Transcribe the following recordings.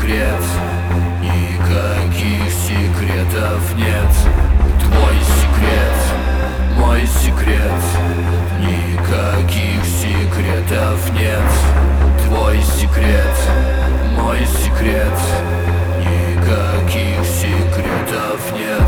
секрет, никаких секретов нет. Твой секрет, мой секрет, никаких секретов нет. Твой секрет, мой секрет, никаких секретов нет.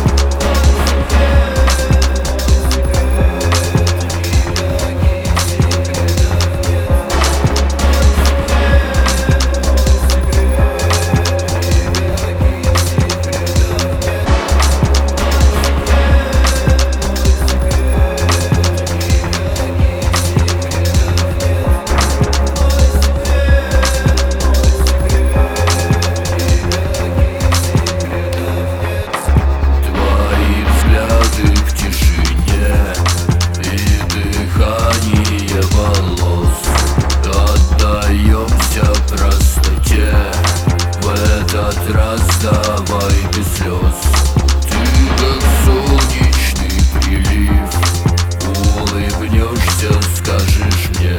Раз давай без слез. Ты как солнечный прилив, улыбнешься, скажешь мне: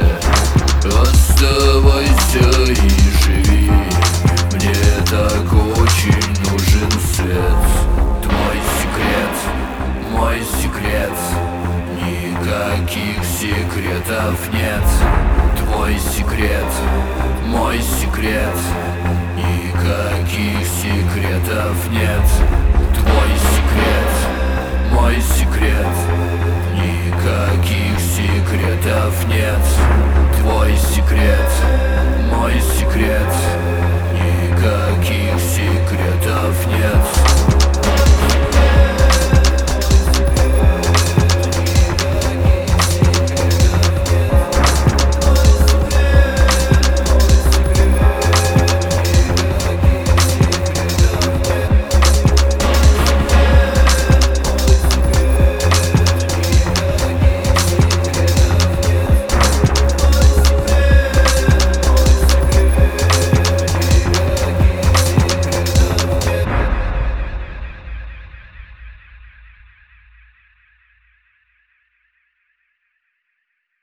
оставайся и живи. Мне так очень нужен свет. Твой секрет, мой секрет, никаких секретов нет. Твой секрет, мой секрет, никаких секретов нет. Твой секрет.